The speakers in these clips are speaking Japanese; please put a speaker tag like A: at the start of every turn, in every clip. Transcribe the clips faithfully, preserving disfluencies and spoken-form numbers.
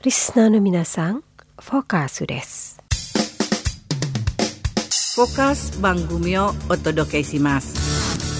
A: リスナーの皆さん、フォーカスです。
B: フォーカス番組をお届けします。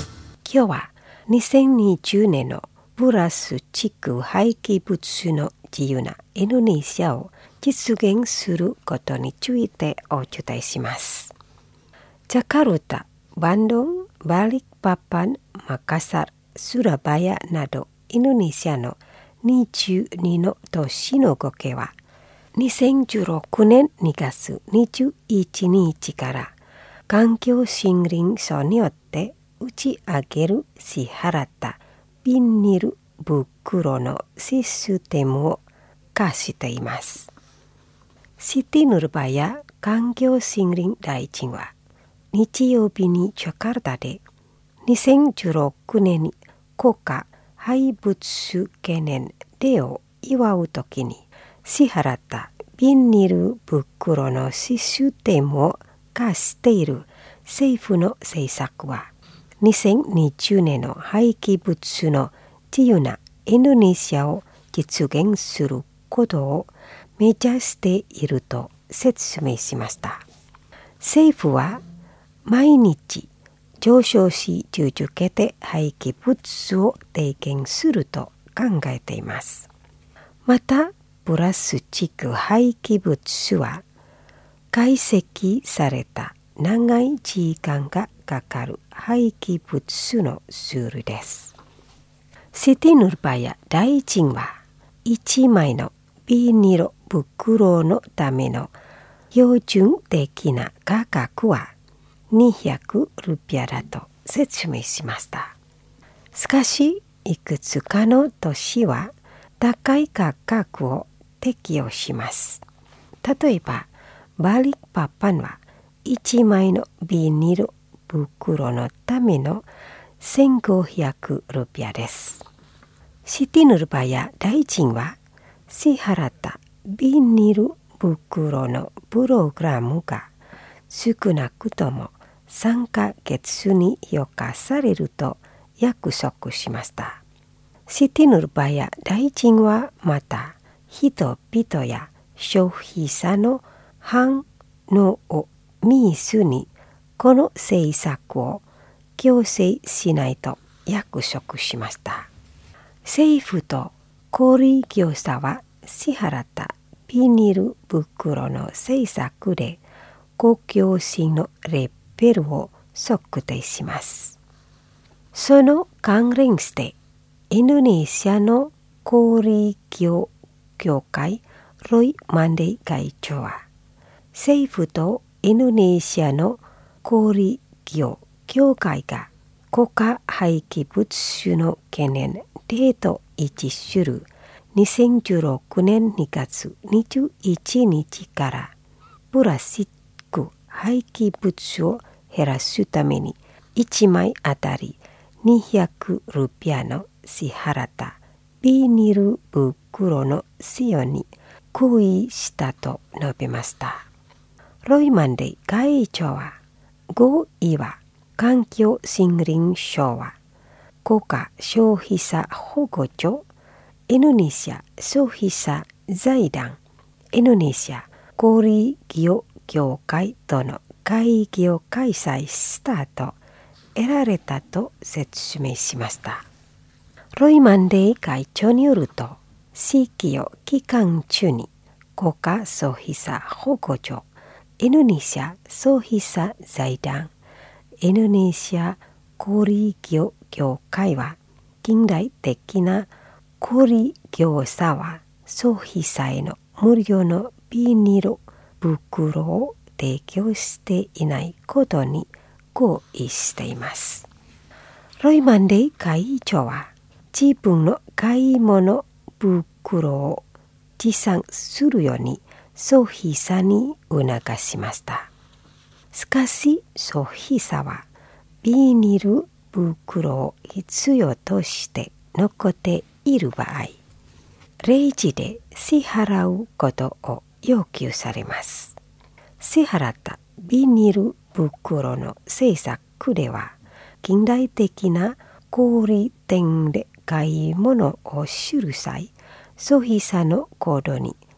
A: 今日はにせんにじゅうねんのプラスチック廃棄物の自由なインドネシアを実現することについてお伝えします。ジャカルタ、バンドン、バリクパパン、マカサル、スラバヤなどインドネシアのにじゅうにの都市の合計はにせんじゅうろくねんにがつにじゅういちにちから環境森林省によって打ち上げる支払ったビニール袋のシステムを化しています。シティヌルバヤ環境森林大臣は日曜日にジャカルタでにせんじゅうろくねんに国家廃物懸念デーを祝うときに支払ったビニール袋のシステムを化している政府の政策はにせんにじゅうねんの廃棄物の自由なインドネシアを実現することを目指していると説明しました。政府は毎日上昇し続けて廃棄物を提供すると考えています。また、プラスチック廃棄物は解析された長い時間がかかる廃棄物の種類です。シティヌルバヤ大臣はいちまいのビニール袋のための標準的な価格はにひゃくルピアだと説明しました。しかし、いくつかの都市は高い価格を適用します。例えば、バリクパパンはいちまいのビニール袋のためのせんごひゃくルピアです。シティヌルバヤ大臣は支払ったビニール袋のプログラムが少なくともさんかげつに評価されると約束しました。シティヌルバヤ大臣はまた人々や消費者の反応を見ずにこの政策を強制しないと約束しました。政府と小売業者は支払ったビニール袋の政策で公共性のレベルを測定します。その関連してインドネシアの小売業協会ロイ・マンデイ会長は政府とインドネシアの小売業協会が国家廃棄物の懸念デーと一致するにせんじゅうろくねんにがつにじゅういちにちからプラスチック廃棄物を減らすためにいちまいあたりにひゃくルピアの支払ったビニール袋の使用に合意したと述べました。ロイマンデイ会長は合意は環境森林省は国家消費者保護庁、インドネシア消費者財団、インドネシア小売業協会との会議を開催したと得られたと説明しました。ロイマンデイ会長によると、施行期間中に国家消費者保護庁、インドネシア消費者財団、インドネシア小売業協会は近代的な小売業者は消費者への無料のビニール袋を提供していないことに合意しています。ロイマンデイ会長は自分の買い物袋を持参するように消費者に促しました。しかし消費者はビニール袋を必要として残っている場合、レジで支払うことを要求されます。支払ったビニール袋の政策では、近代的な小売店で買い物をする際、消費者の行動に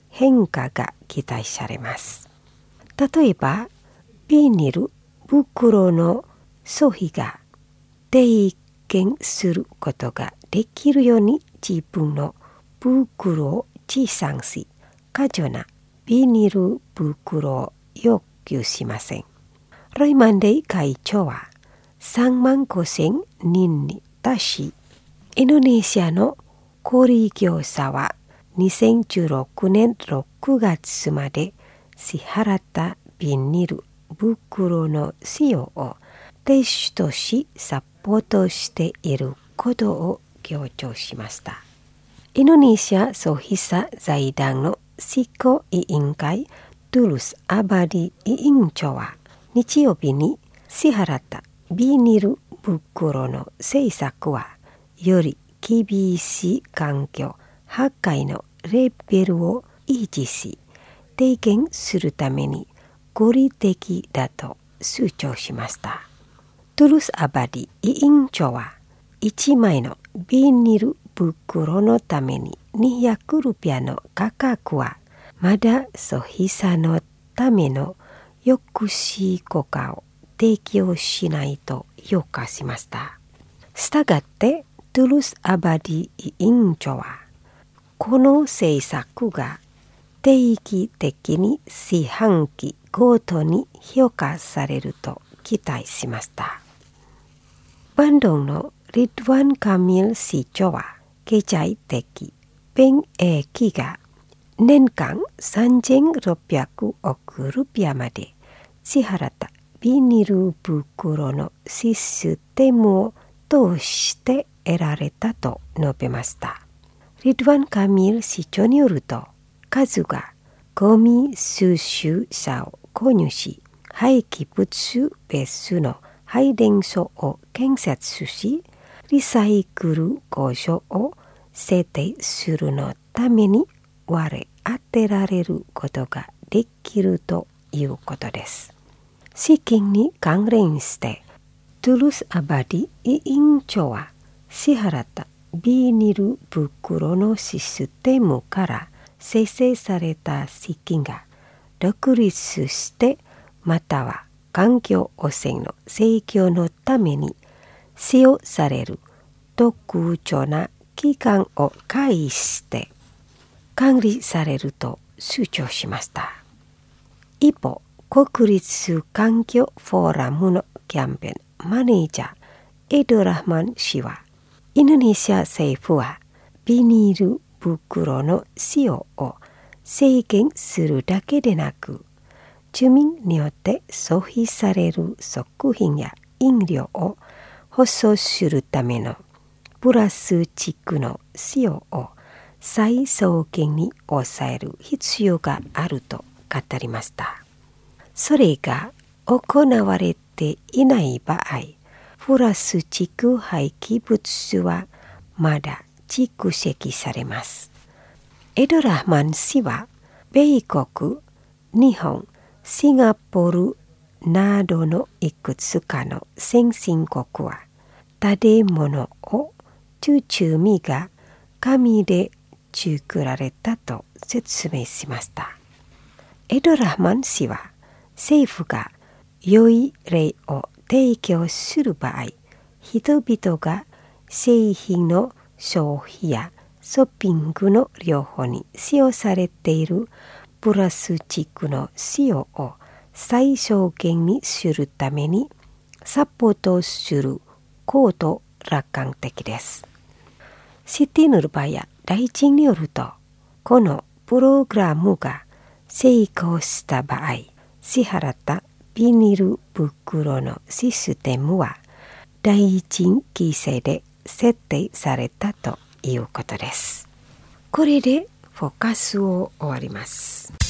A: 変化が期待されます。例えば、ビニール袋の消費が低減することができるように自分の袋を持参し、過剰なビニール袋を要求しません。ロイマンデイ会長はさんまんごせんにんに達し、インドネシアの小売業者はにせんじゅうろくねんろくがつまで支払ったビニール袋の使用を停止としサポートしていることを強調しました。インドネシア消費者財団の執行委員会トゥルス・アバディ委員長は日曜日に支払ったビニール袋の政策はより厳しい環境破壊のレベルを維持し低減するために合理的だと主張しました。トゥルス・アバディ委員長はいちまいのビニール袋のためににひゃくルピアの価格はまだ消費者のための抑止効果を提供しないと評価しました。したがってトゥルス・アバディ委員長はこの政策が定期的に四半期ごとに評価されると期待しました。バンドンのリドワン・カミル市長は経済的便益が年間さんぜんろっぴゃくおくルピアまで支払ったビニール袋のシステムを通して得られたと述べました。リドワン・カミル市長によると、数がゴミ収集車を購入し、廃棄物ベースの配電所を建設し、リサイクル工場を設定するのために割り当てられることができるということです。資金に関連して、トゥルス・アバディ委員長は支払ったビニール袋のシステムから生成された資金が独立してまたは環境汚染の制御のために使用される特徴な期間を介して管理されると主張しました。一方、国立環境フォーラムのキャンペーンマネージャーエド・ラフマン氏は、インドネシア政府はビニール袋の使用を制限するだけでなく、住民によって消費される食品や飲料を保証するためのプラスチックの使用を最小限に抑える必要があると語りました。それが行われていない場合、プラスチック廃棄物はまだ蓄積されます。エド・ラフマン氏は、米国、日本、シンガポールなどのいくつかの先進国は、建物を中中身が紙で作られたと説明しました。エド・ラフマン氏は、政府が良い例を提供する場合、人々が製品の消費やショッピングの両方に使用されているプラスチックの使用を最小限にするためにサポートすること楽観的です。シティヌルバヤ大臣によると、このプログラムが成功した場合、支払ったビニール袋のシステムは大臣規制で設定されたということです。これでフォーカスを終わります。